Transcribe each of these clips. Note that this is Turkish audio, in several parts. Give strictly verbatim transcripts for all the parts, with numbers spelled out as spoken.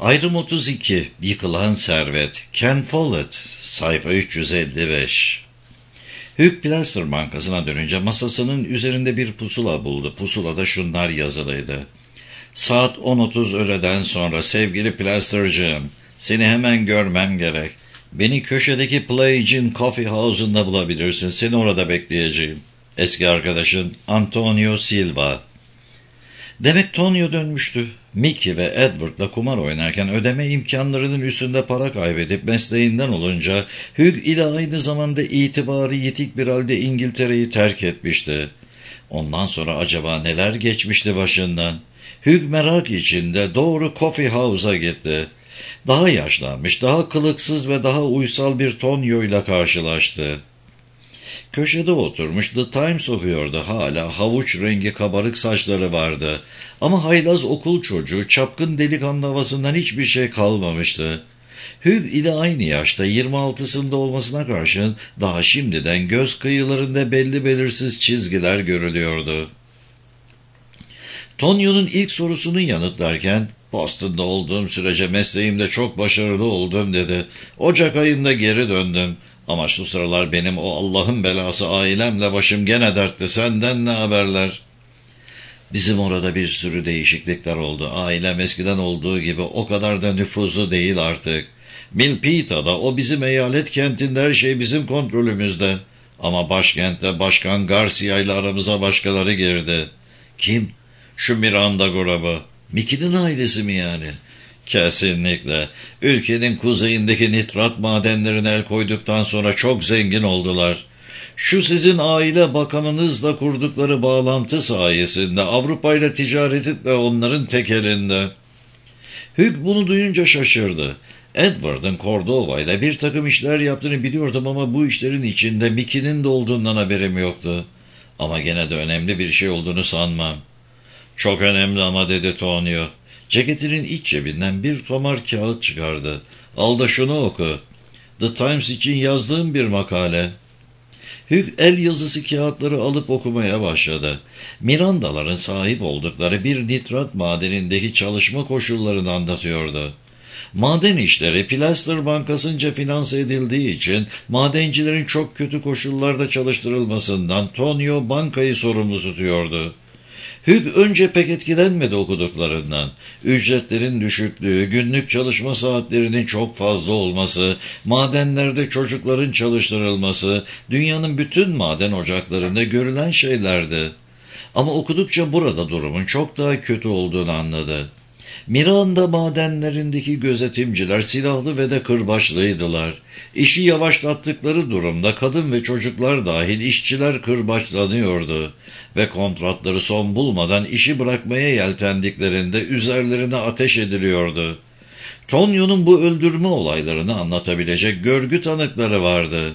Ayrım otuz iki. Yıkılan Servet. Ken Follett. Sayfa üç yüz elli beş. Hugh Plaster bankasına dönünce masasının üzerinde bir pusula buldu. Pusulada şunlar yazılıydı. Saat on otuz öğleden sonra sevgili Plaster'cığım, seni hemen görmem gerek. Beni köşedeki Play'cin Coffee House'unda bulabilirsin. Seni orada bekleyeceğim. Eski arkadaşın Antonio Silva. Demek Tonio dönmüştü. Mickey ve Edward'la kumar oynarken ödeme imkanlarının üstünde para kaybedip mesleğinden olunca Hugh ile aynı zamanda itibarı yitik bir halde İngiltere'yi terk etmişti. Ondan sonra acaba neler geçmişti başından? Hugh merak içinde doğru Coffee House'a gitti. Daha yaşlanmış, daha kılıksız ve daha uysal bir Tonio ile karşılaştı. Köşede oturmuş The Times okuyordu. Hala havuç rengi kabarık saçları vardı. Ama haylaz okul çocuğu, çapkın delikanlı havasından hiçbir şey kalmamıştı. Hugh ile aynı yaşta, yirmi altısında olmasına karşın daha şimdiden göz kıyılarında belli belirsiz çizgiler görülüyordu. Tonio'nun ilk sorusunu yanıtlarken, Boston'da olduğum sürece mesleğimde çok başarılı oldum dedi. Ocak ayında geri döndüm. Ama şu sıralar benim o Allah'ın belası ailemle başım gene dertte. Senden ne haberler? Bizim orada bir sürü değişiklikler oldu. Ailem eskiden olduğu gibi o kadar da nüfuzlu değil artık. Milpitta'da, o bizim eyalet kentinde, her şey bizim kontrolümüzde. Ama başkentte Başkan Garcia ile aramıza başkaları girdi. Kim? Şu Miranda grubu. Mickey'nin ailesi mi yani? Kesinlikle. Ülkenin kuzeyindeki nitrat madenlerine el koyduktan sonra çok zengin oldular. Şu sizin aile bakanınızla kurdukları bağlantı sayesinde Avrupa ile ticareti de onların tek elinde. Hugh bunu duyunca şaşırdı. Edward'ın Cordova ile bir takım işler yaptığını biliyordum ama bu işlerin içinde Mickey'nin de olduğundan haberim yoktu. Ama gene de önemli bir şey olduğunu sanmam. Çok önemli ama, dedi Tonio. Ceketinin iç cebinden bir tomar kağıt çıkardı. Al da şunu oku. The Times için yazdığım bir makale. Hugh el yazısı kağıtları alıp okumaya başladı. Mirandaların sahip oldukları bir nitrat madenindeki çalışma koşullarını anlatıyordu. Maden işleri Plaster Bankası'nca finanse edildiği için madencilerin çok kötü koşullarda çalıştırılmasından Tonio bankayı sorumlu tutuyordu. Hugh önce pek etkilenmedi okuduklarından. Ücretlerin düşüklüğü, günlük çalışma saatlerinin çok fazla olması, madenlerde çocukların çalıştırılması, dünyanın bütün maden ocaklarında görülen şeylerdi. Ama okudukça burada durumun çok daha kötü olduğunu anladı. Miranda madenlerindeki gözetimciler silahlı ve de kırbaçlıydılar. İşi yavaşlattıkları durumda kadın ve çocuklar dahil işçiler kırbaçlanıyordu ve kontratları son bulmadan işi bırakmaya yeltendiklerinde üzerlerine ateş ediliyordu. Tonio'nun bu öldürme olaylarını anlatabilecek görgü tanıkları vardı.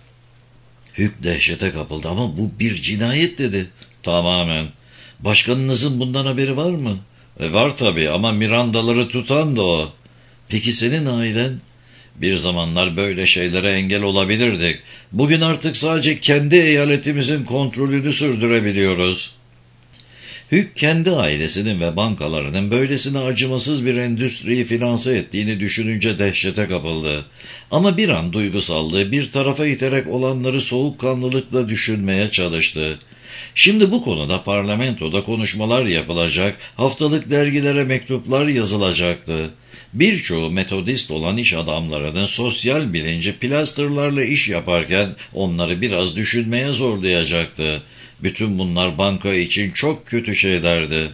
Hugh dehşete kapıldı. Ama bu bir cinayet, dedi. Tamamen. Başkanınızın bundan haberi var mı? E var tabii ama Mirandaları tutan da o. Peki senin ailen? Bir zamanlar böyle şeylere engel olabilirdik. Bugün artık sadece kendi eyaletimizin kontrolünü sürdürebiliyoruz. Hugh kendi ailesinin ve bankalarının böylesine acımasız bir endüstriyi finanse ettiğini düşününce dehşete kapıldı. Ama bir an duygusallığı bir tarafa iterek olanları soğukkanlılıkla düşünmeye çalıştı. Şimdi bu konuda parlamentoda konuşmalar yapılacak, haftalık dergilere mektuplar yazılacaktı. Birçoğu metodist olan iş adamlarının sosyal bilinci Plaster'larla iş yaparken onları biraz düşünmeye zorlayacaktı. Bütün bunlar banka için çok kötü şeylerdi.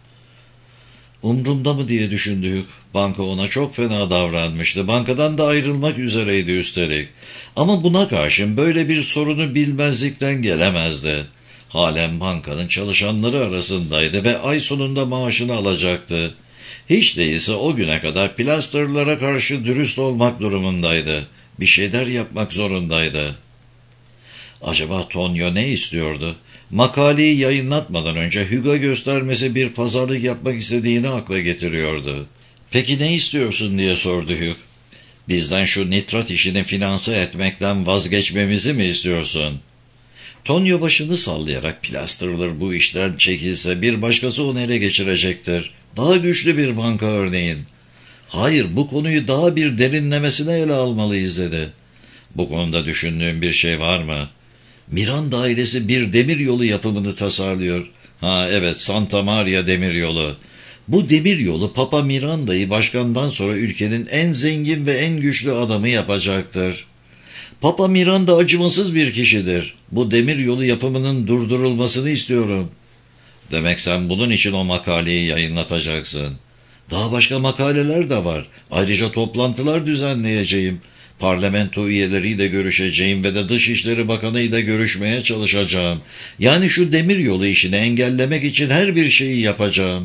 Umrumda mı diye düşündü Hugh. Banka ona çok fena davranmıştı. Bankadan da ayrılmak üzereydi üstelik. Ama buna karşın böyle bir sorunu bilmezlikten gelemezdi. Halen bankanın çalışanları arasındaydı ve ay sonunda maaşını alacaktı. Hiç değilse o güne kadar Plaster'lara karşı dürüst olmak durumundaydı. Bir şeyler yapmak zorundaydı. Acaba Tonio ne istiyordu? Makaleyi yayınlatmadan önce Hugh'a göstermesi bir pazarlık yapmak istediğini akla getiriyordu. Peki ne istiyorsun diye sordu Hugh. Bizden şu nitrat işini finanse etmekten vazgeçmemizi mi istiyorsun? Tonio başını sallayarak Plaster'lar bu işten çekilse bir başkası onu ele geçirecektir. Daha güçlü bir banka örneğin. Hayır, bu konuyu daha bir derinlemesine ele almalıyız dedi. Bu konuda düşündüğün bir şey var mı? Miranda ailesi bir demiryolu yapımını tasarlıyor. Ha evet, Santa Maria demiryolu. Bu demiryolu Papa Miranda'yı başkandan sonra ülkenin en zengin ve en güçlü adamı yapacaktır. Papa Miranda acımasız bir kişidir. Bu demiryolu yapımının durdurulmasını istiyorum. Demek sen bunun için o makaleyi yayınlatacaksın. Daha başka makaleler de var. Ayrıca toplantılar düzenleyeceğim. Parlamento üyeleriyle görüşeceğim ve de Dışişleri Bakanı ile görüşmeye çalışacağım. Yani şu demiryolu işini engellemek için her bir şeyi yapacağım.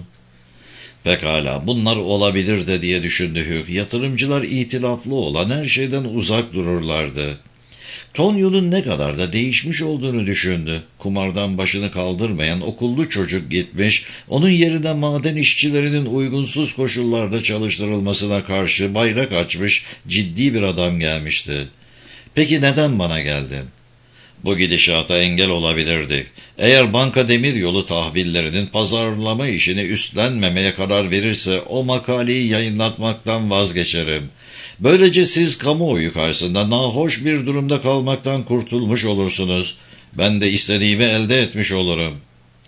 Pekala, bunlar olabilir de diye düşündü Hugh. Yatırımcılar itilaflı olan her şeyden uzak dururlardı. Tonyo'nun ne kadar da değişmiş olduğunu düşündü. Kumardan başını kaldırmayan okullu çocuk gitmiş, onun yerine maden işçilerinin uygunsuz koşullarda çalıştırılmasına karşı bayrak açmış ciddi bir adam gelmişti. Peki neden bana geldin? Bu gidişata engel olabilirdik. Eğer banka demiryolu tahvillerinin pazarlama işini üstlenmemeye karar verirse o makaleyi yayınlatmaktan vazgeçerim. Böylece siz kamuoyu karşısında nahoş bir durumda kalmaktan kurtulmuş olursunuz. Ben de istediğimi elde etmiş olurum.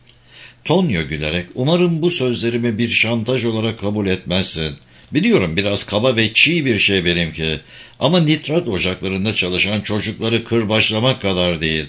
Tonyo gülerek, umarım bu sözlerimi bir şantaj olarak kabul etmezsin. Biliyorum biraz kaba ve çiğ bir şey benimki. Ama nitrat ocaklarında çalışan çocukları kırbaçlamak kadar değil.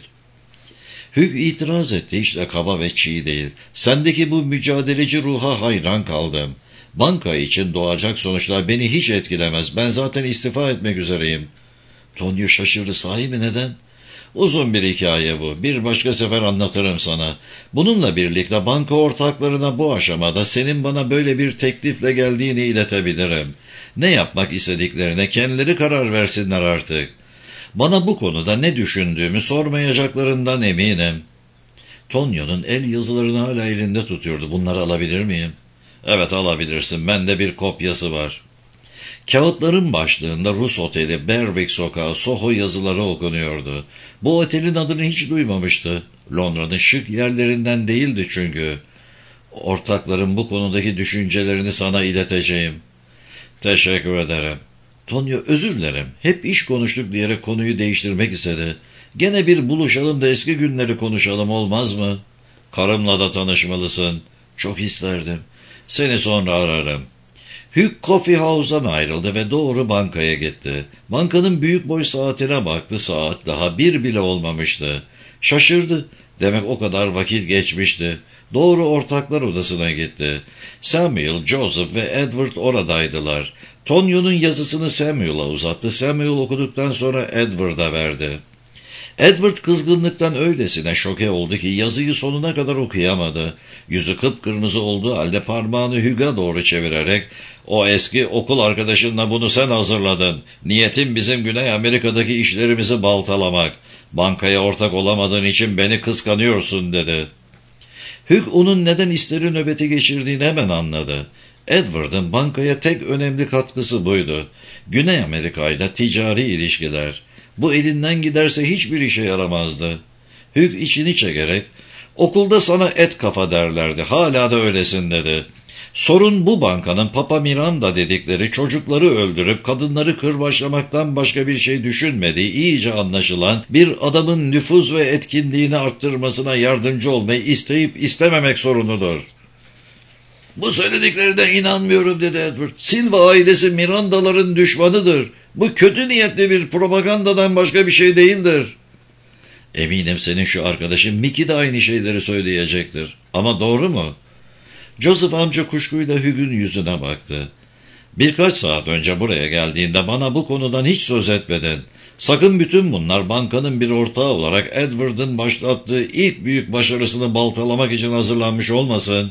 Hugh itiraz etti, hiç de kaba ve çiğ değil. Sendeki bu mücadeleci ruha hayran kaldım. Banka için doğacak sonuçlar beni hiç etkilemez. Ben zaten istifa etmek üzereyim. Tonyo şaşırdı. Sahi mi, neden? Uzun bir hikaye bu. Bir başka sefer anlatırım sana. Bununla birlikte banka ortaklarına bu aşamada senin bana böyle bir teklifle geldiğini iletebilirim. Ne yapmak istediklerine kendileri karar versinler artık. Bana bu konuda ne düşündüğümü sormayacaklarından eminim. Tonyo'nun el yazılarını hala elinde tutuyordu. Bunları alabilir miyim? Evet, alabilirsin. Bende bir kopyası var. Kağıtların başlığında Rus oteli, Berwick sokağı, Soho yazıları okunuyordu. Bu otelin adını hiç duymamıştı. Londra'nın şık yerlerinden değildi çünkü. Ortakların bu konudaki düşüncelerini sana ileteceğim. Teşekkür ederim. Tonyo, özür dilerim. Hep iş konuştuk diyerek konuyu değiştirmek istedi. Gene bir buluşalım da eski günleri konuşalım, olmaz mı? Karımla da tanışmalısın. Çok isterdim. Seni sonra ararım. Hugh Coffee House'dan ayrıldı ve doğru bankaya gitti. Bankanın büyük boy saatine baktı. Saat daha bir bile olmamıştı. Şaşırdı. Demek o kadar vakit geçmişti. Doğru ortaklar odasına gitti. Samuel, Joseph ve Edward oradaydılar. Tonyo'nun yazısını Samuel'a uzattı. Samuel okuduktan sonra Edward'a verdi. Edward kızgınlıktan öylesine şoke oldu ki yazıyı sonuna kadar okuyamadı. Yüzü kıpkırmızı olduğu halde parmağını Hugh'a doğru çevirerek, "O eski okul arkadaşınla bunu sen hazırladın. Niyetin bizim Güney Amerika'daki işlerimizi baltalamak. Bankaya ortak olamadığın için beni kıskanıyorsun," dedi. Hugh onun neden isteri nöbeti geçirdiğini hemen anladı. Edward'ın bankaya tek önemli katkısı buydu. Güney Amerika ile ticari ilişkiler. Bu elinden giderse hiçbir işe yaramazdı. Hugh içini çekerek, "Okulda sana et kafa derlerdi, hala da öylesin," dedi. Sorun bu bankanın Papa Miranda dedikleri çocukları öldürüp kadınları kırbaçlamaktan başka bir şey düşünmediği iyice anlaşılan bir adamın nüfuz ve etkinliğini arttırmasına yardımcı olmayı isteyip istememek sorunudur. "Bu söylediklerine inanmıyorum," dedi Edward. "Silva ailesi Miranda'ların düşmanıdır. Bu kötü niyetli bir propagandadan başka bir şey değildir." "Eminim senin şu arkadaşın Mickey de aynı şeyleri söyleyecektir. Ama doğru mu?" Joseph amca kuşkuyla Hugh'un yüzüne baktı. "Birkaç saat önce buraya geldiğinde bana bu konudan hiç söz etmedin. Sakın bütün bunlar bankanın bir ortağı olarak Edward'ın başlattığı ilk büyük başarısını baltalamak için hazırlanmış olmasın?"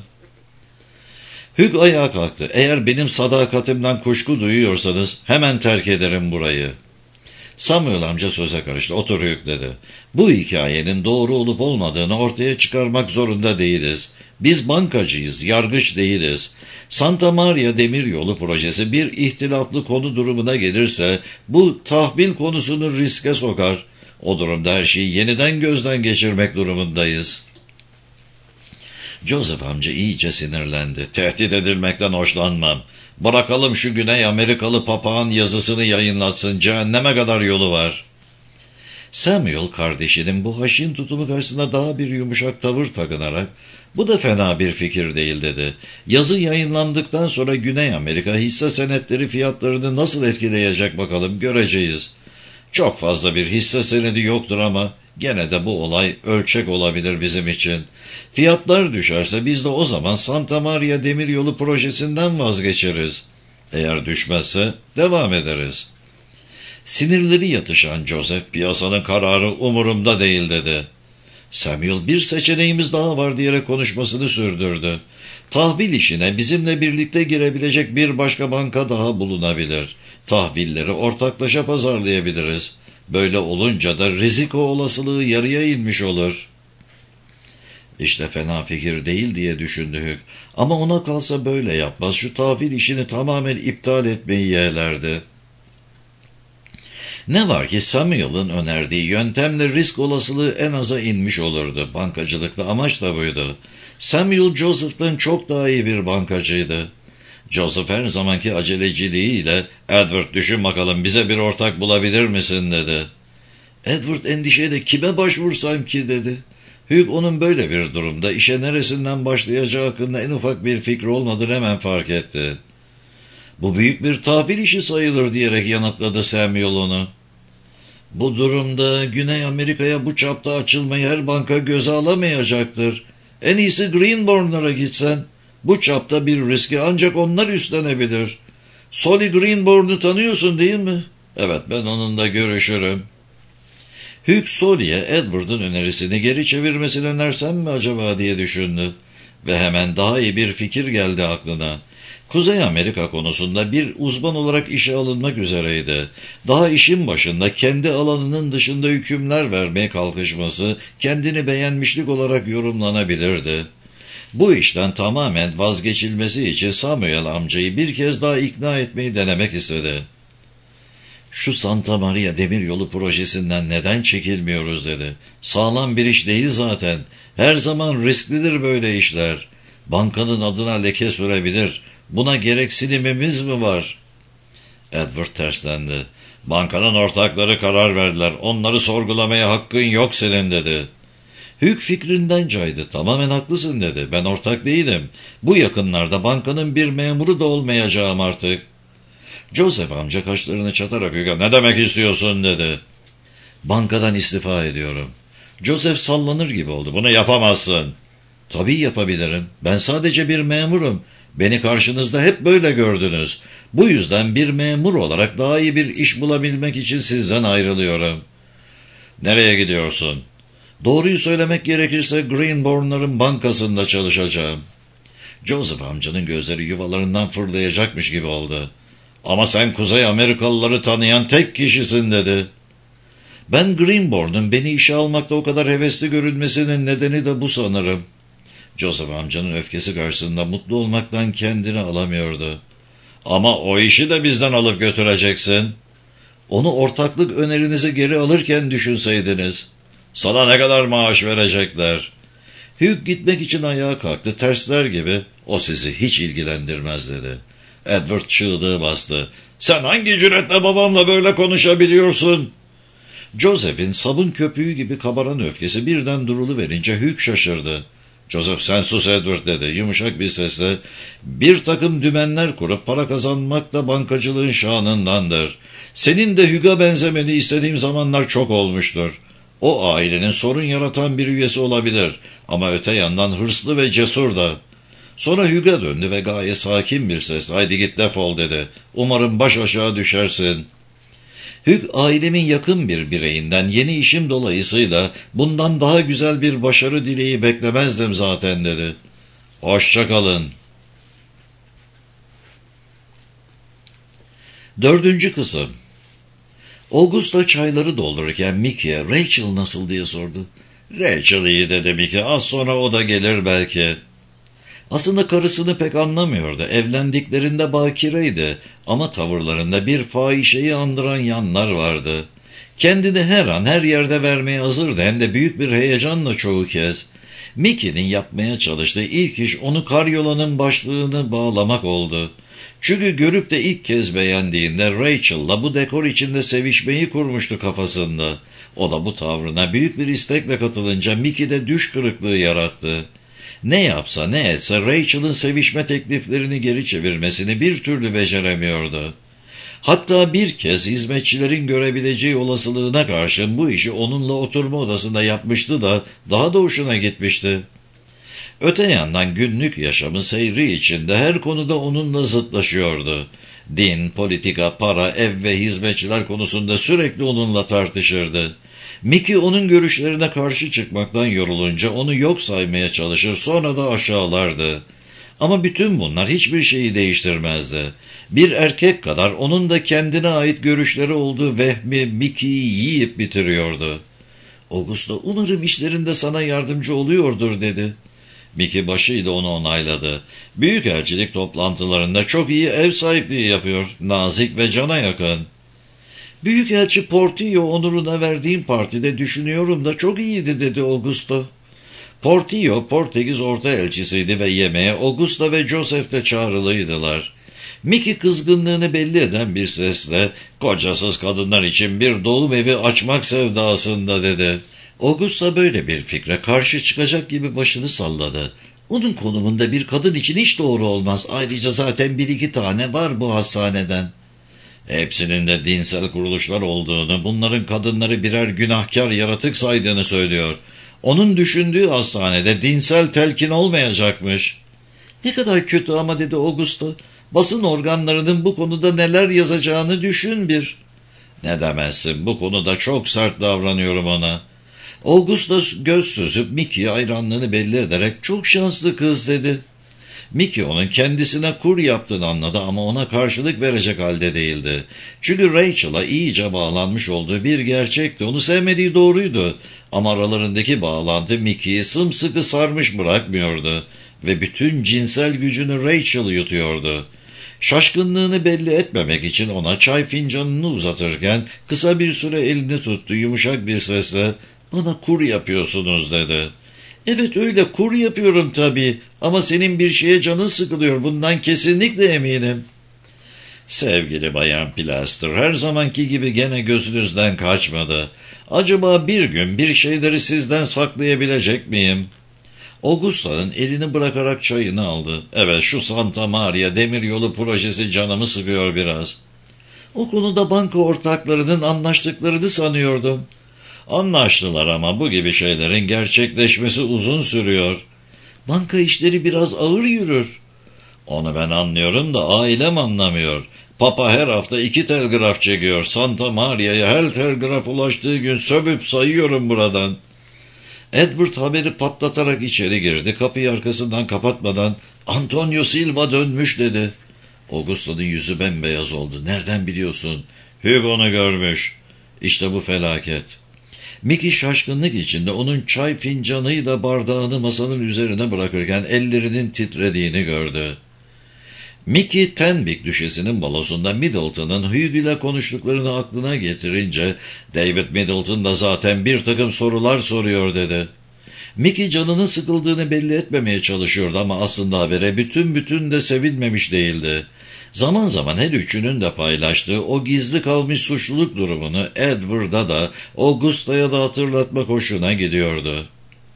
Hugh ayağa kalktı. "Eğer benim sadakatimden kuşku duyuyorsanız hemen terk ederim burayı." Samuel amca söze karıştı. "Otur Hugh," dedi. "Bu hikayenin doğru olup olmadığını ortaya çıkarmak zorunda değiliz. Biz bankacıyız, yargıç değiliz. Santa Maria Demiryolu projesi bir ihtilaflı konu durumuna gelirse bu tahvil konusunu riske sokar. O durumda her şeyi yeniden gözden geçirmek durumundayız." Joseph amca iyice sinirlendi. "Tehdit edilmekten hoşlanmam. Bırakalım şu Güney Amerikalı papağan yazısını yayınlatsın, cehenneme kadar yolu var. Samuel kardeşinin bu haşin tutumu karşısında daha bir yumuşak tavır takınarak, bu da fena bir fikir değil dedi. Yazı yayınlandıktan sonra Güney Amerika hisse senetleri fiyatlarını nasıl etkileyecek bakalım, göreceğiz. Çok fazla bir hisse senedi yoktur ama gene de bu olay ölçek olabilir bizim için. Fiyatlar düşerse biz de o zaman Santa Maria Demiryolu projesinden vazgeçeriz. Eğer düşmezse devam ederiz. Sinirleri yatışan Joseph, piyasanın kararı umurumda değil dedi. Samuel, bir seçeneğimiz daha var diyerek konuşmasını sürdürdü. Tahvil işine bizimle birlikte girebilecek bir başka banka daha bulunabilir. Tahvilleri ortaklaşa pazarlayabiliriz. Böyle olunca da riziko olasılığı yarıya inmiş olur. İşte fena fikir değil diye düşündü Hugh. Ama ona kalsa böyle yapmaz. Şu tahvil işini tamamen iptal etmeyi yeğlerdi. Ne var ki Samuel'ın önerdiği yöntemle risk olasılığı en aza inmiş olurdu. Bankacılıkta amaç da buydu. Samuel Joseph'tan çok daha iyi bir bankacıydı. Joseph her zamanki aceleciliğiyle "Edward, düşün bakalım, bize bir ortak bulabilir misin?" dedi. Edward endişeyle "Kime başvursam ki?" dedi. Hugh onun böyle bir durumda işe neresinden başlayacağı hakkında en ufak bir fikri olmadığını hemen fark etti. "Bu büyük bir tahvil işi sayılır," diyerek yanıtladı Samuel onu. "Bu durumda Güney Amerika'ya bu çapta açılmayı her banka göze alamayacaktır. En iyisi Greenbourne'lara gitsen. Bu çapta bir riski ancak onlar üstlenebilir. Solly Greenbourne'u tanıyorsun değil mi?" "Evet, ben onunla görüşürüm." Hugh Solly'e Edward'ın önerisini geri çevirmesini önersem mi acaba diye düşündü. Ve hemen daha iyi bir fikir geldi aklına. Kuzey Amerika konusunda bir uzman olarak işe alınmak üzereydi. Daha işin başında kendi alanının dışında hükümler vermeye kalkışması kendini beğenmişlik olarak yorumlanabilirdi. Bu işten tamamen vazgeçilmesi için Samuel amcayı bir kez daha ikna etmeyi denemek istedi. "Şu Santa Maria Demiryolu projesinden neden çekilmiyoruz?" dedi. "Sağlam bir iş değil zaten. Her zaman risklidir böyle işler. Bankanın adına leke sürebilir. Buna gereksinimimiz mi var?" Edward terslendi. "Bankanın ortakları karar verdiler. Onları sorgulamaya hakkın yok senin," dedi. Hugh fikrinden caydı. "Tamamen haklısın," dedi. "Ben ortak değilim. Bu yakınlarda bankanın bir memuru da olmayacağım artık." Joseph amca kaşlarını çatarak Hugh'a "Ne demek istiyorsun?" dedi. "Bankadan istifa ediyorum." Joseph sallanır gibi oldu. "Bunu yapamazsın." "Tabii yapabilirim. Ben sadece bir memurum. Beni karşınızda hep böyle gördünüz. Bu yüzden bir memur olarak daha iyi bir iş bulabilmek için sizden ayrılıyorum." "Nereye gidiyorsun?" "Doğruyu söylemek gerekirse Greenbourne'ların bankasında çalışacağım." Joseph amcanın gözleri yuvalarından fırlayacakmış gibi oldu. "Ama sen Kuzey Amerikalıları tanıyan tek kişisin," dedi. "Ben Greenbourne'un beni işe almakta o kadar hevesli görünmesinin nedeni de bu sanırım." Joseph amcanın öfkesi karşısında mutlu olmaktan kendini alamıyordu. "Ama o işi de bizden alıp götüreceksin." "Onu ortaklık önerinizi geri alırken düşünseydiniz." "Sana ne kadar maaş verecekler?" Hugh gitmek için ayağa kalktı. Tersler gibi "O sizi hiç ilgilendirmez," dedi. Edward çığlığı bastı. "Sen hangi cüretle babamla böyle konuşabiliyorsun?" Joseph'in sabun köpüğü gibi kabaran öfkesi birden duruluverince Hugh şaşırdı. "Joseph, sen sus Edward," dedi yumuşak bir sesle. "Bir takım dümenler kurup para kazanmak da bankacılığın şanındandır. Senin de Hugh'a benzemeni istediğim zamanlar çok olmuştur. O ailenin sorun yaratan bir üyesi olabilir ama öte yandan hırslı ve cesur da." Sonra Hugh'a döndü ve gayet sakin bir ses "Haydi git defol," dedi. "Umarım baş aşağı düşersin." Hugh ailemin yakın bir bireyinden yeni işim dolayısıyla bundan daha güzel bir başarı dileği beklemezdim zaten, dedi. "Hoşça kalın." Dördüncü kısım. Augusta çayları doldururken Mickey'e "Rachel nasıl?" diye sordu. "Rachel iyi," dedi Mickey. "Az sonra o da gelir belki." Aslında karısını pek anlamıyordu. Evlendiklerinde bakireydi ama tavırlarında bir fahişeyi andıran yanlar vardı. Kendini her an her yerde vermeye hazırdı, hem de büyük bir heyecanla çoğu kez. Mickey'nin yapmaya çalıştığı ilk iş onu karyolanın başlığını bağlamak oldu. Çünkü görüp de ilk kez beğendiğinde Rachel'la bu dekor içinde sevişmeyi kurmuştu kafasında. O da bu tavrına büyük bir istekle katılınca Mickey'de düş kırıklığı yarattı. Ne yapsa ne etse Rachel'ın sevişme tekliflerini geri çevirmesini bir türlü beceremiyordu. Hatta bir kez hizmetçilerin görebileceği olasılığına karşın bu işi onunla oturma odasında yapmıştı da daha da hoşuna gitmişti. Öte yandan günlük yaşamı seyri içinde her konuda onunla zıtlaşıyordu. Din, politika, para, ev ve hizmetçiler konusunda sürekli onunla tartışırdı. Mickey onun görüşlerine karşı çıkmaktan yorulunca onu yok saymaya çalışır, sonra da aşağılardı. Ama bütün bunlar hiçbir şeyi değiştirmezdi. Bir erkek kadar onun da kendine ait görüşleri olduğu vehmi Mickey'yi yiyip bitiriyordu. "Augusta, umarım işlerinde sana yardımcı oluyordur," dedi. Mickey başıyla onu onayladı. Büyükelçilik toplantılarında çok iyi ev sahipliği yapıyor, nazik ve cana yakın. "Büyükelçi Portillo onuruna verdiğim partide düşünüyorum da çok iyiydi," dedi Augusta. Portillo, Portekiz orta elçisiydi ve yemeğe Augusta ve Joseph de çağrılıydılar. Mickey kızgınlığını belli eden bir sesle, "Kocasız kadınlar için bir doğum evi açmak sevdasında," dedi. Augusta böyle bir fikre karşı çıkacak gibi başını salladı. "Onun konumunda bir kadın için hiç doğru olmaz. Ayrıca zaten bir iki tane var bu hastaneden." Hepsinin de dinsel kuruluşlar olduğunu, bunların kadınları birer günahkar yaratık saydığını söylüyor. Onun düşündüğü hastanede dinsel telkin olmayacakmış. "Ne kadar kötü ama," dedi Augusta. "Basın organlarının bu konuda neler yazacağını düşün bir." "Ne demezsin, bu konuda çok sert davranıyorum ona." Augusta göz süzüp Mickey'e hayranlığını belli ederek "Çok şanslı kız," dedi. Mickey onun kendisine kur yaptığını anladı ama ona karşılık verecek halde değildi. Çünkü Rachel'a iyice bağlanmış olduğu bir gerçekti. Onu sevmediği doğruydu. Ama aralarındaki bağlantı Mickey'i sımsıkı sarmış bırakmıyordu. Ve bütün cinsel gücünü Rachel yutuyordu. Şaşkınlığını belli etmemek için ona çay fincanını uzatırken kısa bir süre elini tuttu, yumuşak bir sesle "Bana kur yapıyorsunuz," dedi. "Evet, öyle kur yapıyorum tabii ama senin bir şeye canın sıkılıyor, bundan kesinlikle eminim." Sevgili Bayan Plaster, her zamanki gibi gene gözünüzden kaçmadı. Acaba bir gün bir şeyleri sizden saklayabilecek miyim? Augusta'nın elini bırakarak çayını aldı. "Evet, şu Santa Maria demiryolu projesi canımı sıkıyor biraz." "O konuda banka ortaklarının anlaştıklarını sanıyordum." "Anlaştılar ama bu gibi şeylerin gerçekleşmesi uzun sürüyor." "Banka işleri biraz ağır yürür." "Onu ben anlıyorum da ailem anlamıyor. Papa her hafta iki telgraf çekiyor. Santa Maria'ya her telgraf ulaştığı gün sövüp sayıyorum buradan." Edward haberi patlatarak içeri girdi. Kapıyı arkasından kapatmadan "Antonio Silva dönmüş," dedi. Augusta'nın yüzü bembeyaz oldu. "Nereden biliyorsun?" "Hugo'nu görmüş." "İşte bu felaket." Mickey şaşkınlık içinde onun çay fincanıyla bardağını masanın üzerine bırakırken ellerinin titrediğini gördü. Mickey, Tenbik düşesinin balosunda Middleton'ın Hugh ile konuştuklarını aklına getirince "David Middleton da zaten bir takım sorular soruyor," dedi. Mickey canının sıkıldığını belli etmemeye çalışıyordu ama aslında habere bütün bütün de sevinmemiş değildi. Zaman zaman her üçünün de paylaştığı o gizli kalmış suçluluk durumunu Edward'a da Augusta'ya da hatırlatmak hoşuna gidiyordu.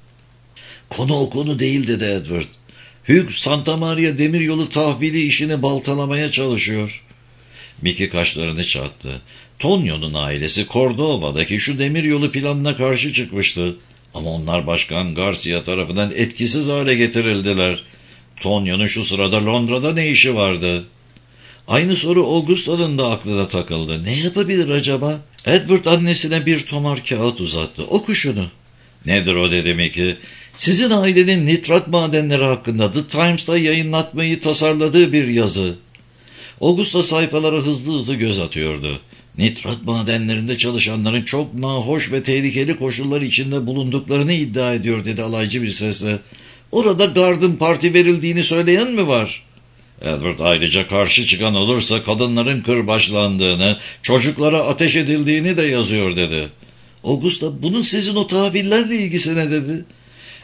"Konu o konu değil," dedi Edward. "Hugh, Santa Maria demiryolu tahvili işini baltalamaya çalışıyor." Mickey kaşlarını çattı. Tonio'nun ailesi Cordova'daki şu demiryolu planına karşı çıkmıştı. Ama onlar Başkan Garcia tarafından etkisiz hale getirildiler. Tonio'nun şu sırada Londra'da ne işi vardı? Aynı soru Augusta'nın da aklına takıldı. Ne yapabilir acaba? Edward annesine bir tomar kağıt uzattı. "Oku şunu." "Nedir o?" dedi Mickey. "Sizin ailenin nitrat madenleri hakkında The Times'ta yayınlatmayı tasarladığı bir yazı." Augusta sayfalara hızlı hızlı göz atıyordu. Nitrat madenlerinde çalışanların çok nahoş ve tehlikeli koşullar içinde bulunduklarını iddia ediyor, dedi alaycı bir sesle. "Orada Garden Party verildiğini söyleyen mi var?" Edward ayrıca karşı çıkan olursa kadınların kırbaçlandığını, çocuklara ateş edildiğini de yazıyor, dedi. Augusta, "Bunun sizin o tahvillerle ilgisi ne?" dedi.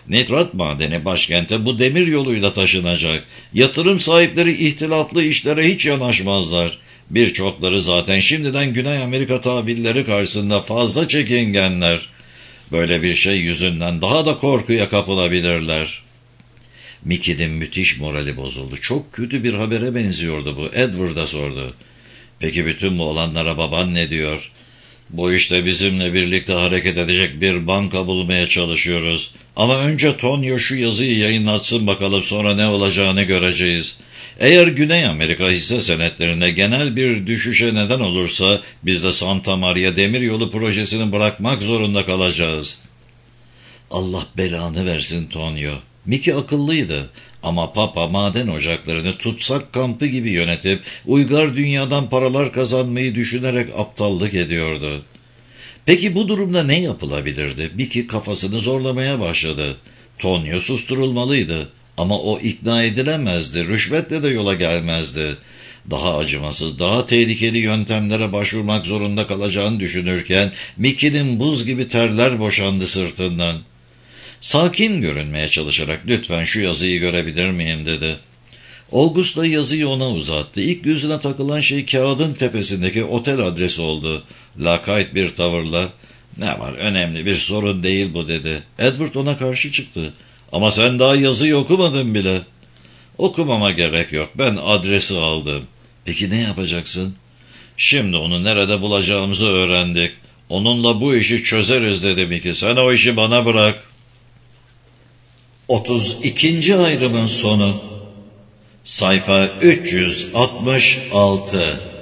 Nitrat madeni başkente bu demir yoluyla taşınacak. Yatırım sahipleri ihtilaflı işlere hiç yanaşmazlar. Birçokları zaten şimdiden Güney Amerika tahvilleri karşısında fazla çekingenler. Böyle bir şey yüzünden daha da korkuya kapılabilirler. Mickey'nin müthiş morali bozuldu. Çok kötü bir habere benziyordu bu. Edward'a sordu. Peki bütün bu olanlara baban ne diyor? Bu işte bizimle birlikte hareket edecek bir banka bulmaya çalışıyoruz. Ama önce Tonyo şu yazıyı yayınlatsın bakalım, sonra ne olacağını göreceğiz. Eğer Güney Amerika hisse senetlerinde genel bir düşüşe neden olursa biz de Santa Maria Demiryolu projesini bırakmak zorunda kalacağız. Allah belanı versin Tonyo. Mickey akıllıydı ama Papa maden ocaklarını tutsak kampı gibi yönetip uygar dünyadan paralar kazanmayı düşünerek aptallık ediyordu. Peki bu durumda ne yapılabilirdi? Mickey kafasını zorlamaya başladı. Tonyo susturulmalıydı ama o ikna edilemezdi, rüşvetle de yola gelmezdi. Daha acımasız, daha tehlikeli yöntemlere başvurmak zorunda kalacağını düşünürken Mickey'nin buz gibi terler boşandı sırtından. Sakin görünmeye çalışarak lütfen şu yazıyı görebilir miyim dedi. Augusta yazıyı ona uzattı. İlk gözüne takılan şey kağıdın tepesindeki otel adresi oldu. Lakayt bir tavırla ne var, önemli bir sorun değil bu dedi. Edward ona karşı çıktı. Ama sen daha yazıyı okumadın bile. Okumama gerek yok, ben adresi aldım. Peki ne yapacaksın? Şimdi onu nerede bulacağımızı öğrendik. Onunla bu işi çözeriz dedim ki sen o işi bana bırak. otuz ikinci ayrımın sonu. Sayfa üç yüz altmış altı.